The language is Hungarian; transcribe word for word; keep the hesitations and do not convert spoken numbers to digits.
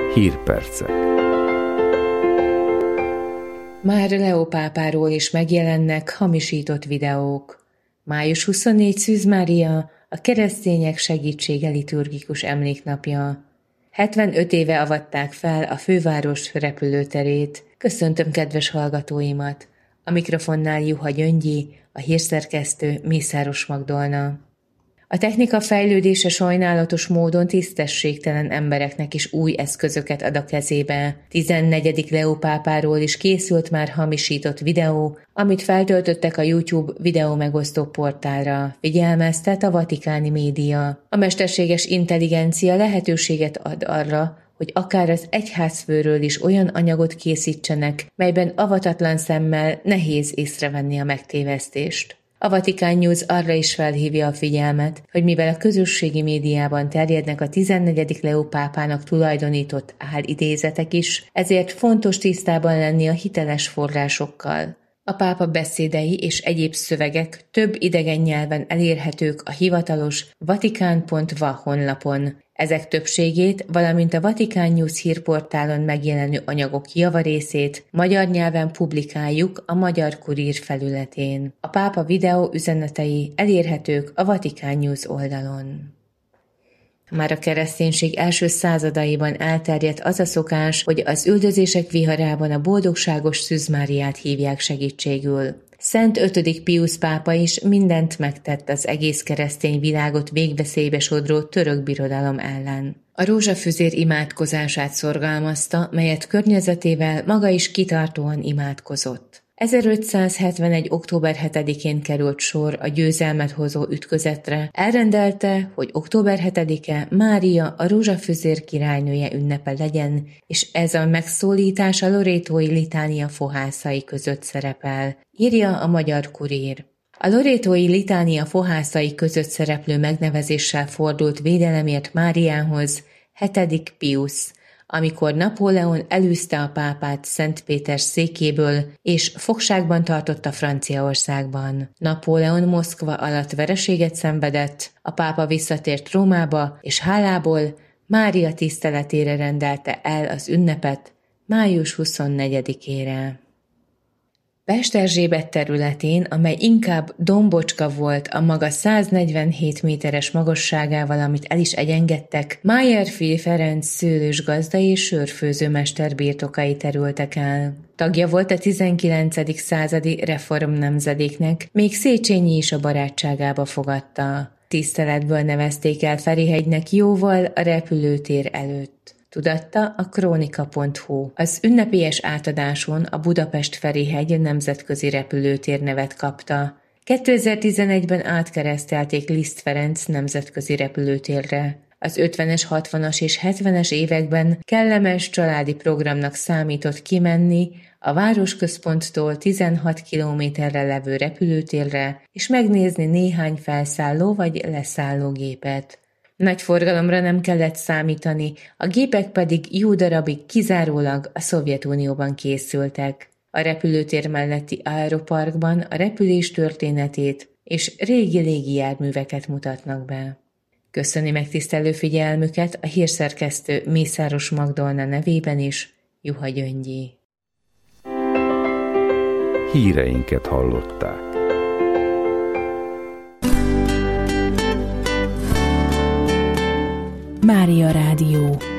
Hírpercek. Már Leó pápáról is megjelennek hamisított videók. május huszonnégyedike Szűz Mária, a keresztények segítsége liturgikus emléknapja. hetvenöt éve avatták fel a főváros repülőterét. Köszöntöm kedves hallgatóimat! A mikrofonnál Juha Gyöngyi, a hírszerkesztő Mészáros Magdolna. A technika fejlődése sajnálatos módon tisztességtelen embereknek is új eszközöket ad a kezébe. tizennegyedik Leó pápáról is készült már hamisított videó, amit feltöltöttek a YouTube videó megosztó portálra, figyelmeztet a vatikáni média. A mesterséges intelligencia lehetőséget ad arra, hogy akár az egyházfőről is olyan anyagot készítsenek, melyben avatatlan szemmel nehéz észrevenni a megtévesztést. A Vatican News arra is felhívja a figyelmet, hogy mivel a közösségi médiában terjednek a tizennegyedik Leó pápának tulajdonított álidézetek is, ezért fontos tisztában lenni a hiteles forrásokkal. A pápa beszédei és egyéb szövegek több idegen nyelven elérhetők a hivatalos vatican pont va honlapon. Ezek többségét, valamint a Vatican News hírportálon megjelenő anyagok javarészét magyar nyelven publikáljuk a Magyar Kurír felületén. A pápa videó üzenetei elérhetők a Vatican News oldalon. Már a kereszténység első századaiban elterjedt az a szokás, hogy az üldözések viharában a boldogságos Szűz Máriát hívják segítségül. Szent ötödik Piusz pápa is mindent megtett az egész keresztény világot végveszélybe sodró török birodalom ellen. A rózsafüzér imádkozását szorgalmazta, melyet környezetével maga is kitartóan imádkozott. ezerötszázhetvenegy. október hetedikén került sor a győzelmet hozó ütközetre, elrendelte, hogy október hetedike Mária a rózsafüzér királynője ünnepe legyen, és ez a megszólítás a lorétói litánia fohászai között szerepel, írja a Magyar Kurír. A lorétói litánia fohászai között szereplő megnevezéssel fordult védelemért Máriához hetedik Piusz, amikor Napóleon elűzte a pápát Szent Péter székéből, és fogságban tartotta Franciaországban. Napóleon Moszkva alatt vereséget szenvedett, a pápa visszatért Rómába, és hálából Mária tiszteletére rendelte el az ünnepet május huszonnegyedikére. Pest Erzsébet területén, amely inkább dombocska volt a maga száznegyvenhét méteres magasságával, amit el is egyengedtek, Mayerfy Ferenc szőlősgazda és sörfőzőmester birtokai terültek el. Tagja volt a tizenkilencedik századi reform nemzedéknek, még Széchenyi is a barátságába fogadta. Tiszteletből nevezték el Ferihegynek jóval a repülőtér előtt. Tudatta a krónika pont hu. Az ünnepélyes átadáson a Budapest-Ferihegy nemzetközi repülőtér nevet kapta. kétezer-tizenegyben átkeresztelték Liszt Ferenc nemzetközi repülőtérre. Az ötvenes, hatvanas és hetvenes években kellemes családi programnak számított kimenni a városközponttól tizenhat kilométerre levő repülőtérre, és megnézni néhány felszálló vagy leszálló gépet. Nagy forgalomra nem kellett számítani, a gépek pedig jó darabig kizárólag a Szovjetunióban készültek. A repülőtér melletti aeroparkban a repülés történetét és régi légijárműveket mutatnak be. Köszöni megtisztelő figyelmüket a hírszerkesztő Mészáros Magdolna nevében is, Juha Gyöngyi. Híreinket hallották. Mária Rádió.